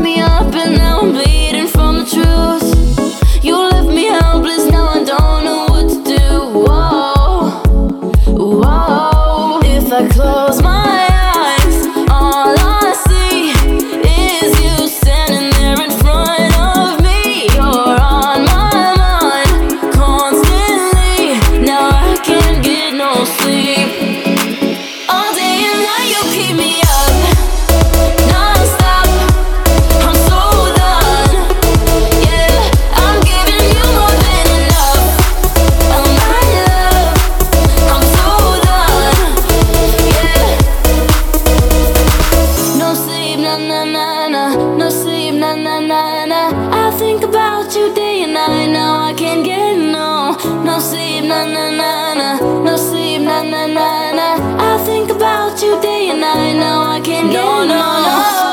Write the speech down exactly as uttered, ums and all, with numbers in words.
me up and now I'm bleeding from the truth. You left me helpless, now I don't know what to do. Whoa, whoa. If I close my eyes, all I see is you standing there in front of me. You're on my mind constantly. Now I can't get no sleep. All day and night you keep me up, non-stop. I'm so done. Yeah, I'm giving you more than enough. Oh my love, I'm so done. Yeah. No sleep, na na na na. No sleep, na na na na. I think about you day and night. Now I can't get no. No sleep, na na na na. No sleep, na na na na. I think about you day and night. Now I can't get no, no, no.